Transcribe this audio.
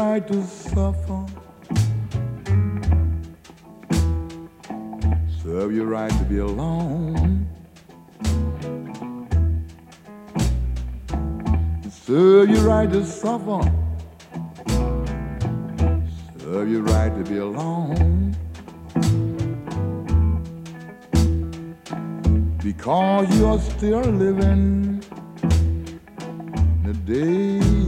right to suffer. Serve your right to be alone. Serve your right to suffer. Serve your right to be alone. Because you're still living the day